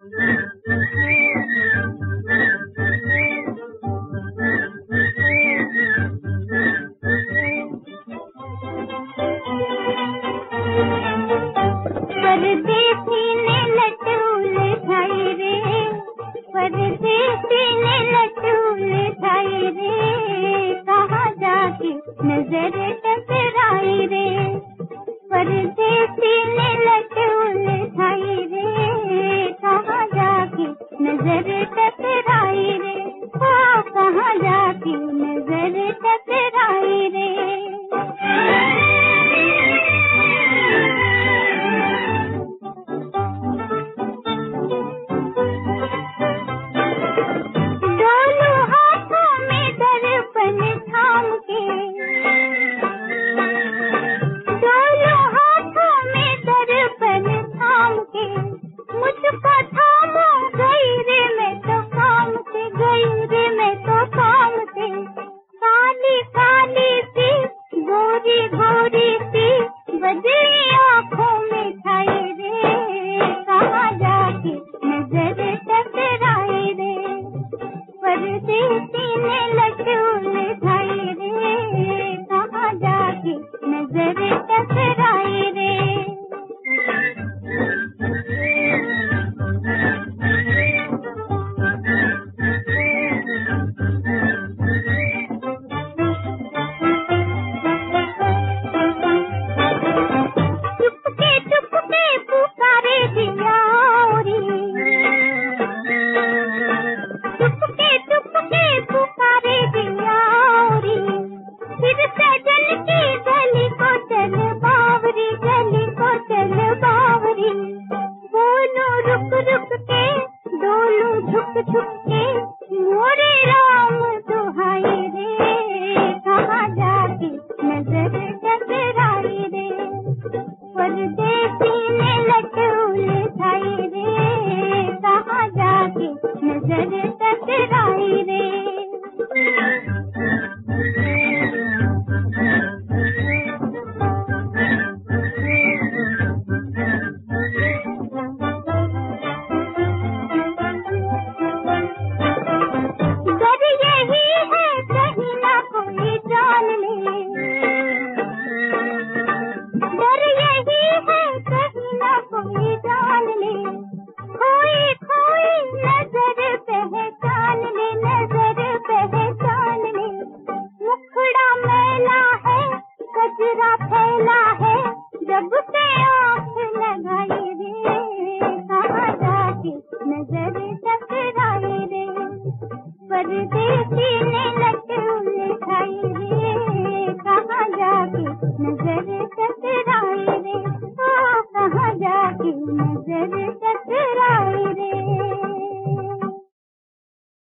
परदेसी ने लटूल खाई रे, परदेसी ने लटूल खाई रे, कहाँ जाके नजर टकराई रे। परदेसी ने लटूल खाई रे, कहाँ जाके नजर टकराई रे, कहाँ जाके नजर टकराई रे। परदेसी ने लटूल खाई रे, कहाँ जाके नजर टकराई रे। चुपके चुपके पुकारे जिया रे, चुपके चुपके पुकारे जिया रे, फिर सजन की गली को चल बावरी, गली को चल बावरी। बोलूं रुक रुक के, डोलूं झुक झुक के, मोरे राम दुहाई रे, कहाँ जाके नजर टकराई रे। परदेसी ने लटूल खाई रे, कहाँ जाके नजर टकराई रे। डर यही है कहीं ना कोई जान ले, डर यही है कहीं ना कोई जान ले, खोई खोई नजर पहचान ले, नजर पहचान ले। मुखड़ा मैला है, कजरा फैला है, जब से आँख लगाई रे, कहाँ जाके नजर टकराई रे। परदेसी ने लटूल खाई रे, कहाँ जाके नजर टकराई रे, कहाँ जाके नजर टकराई रे।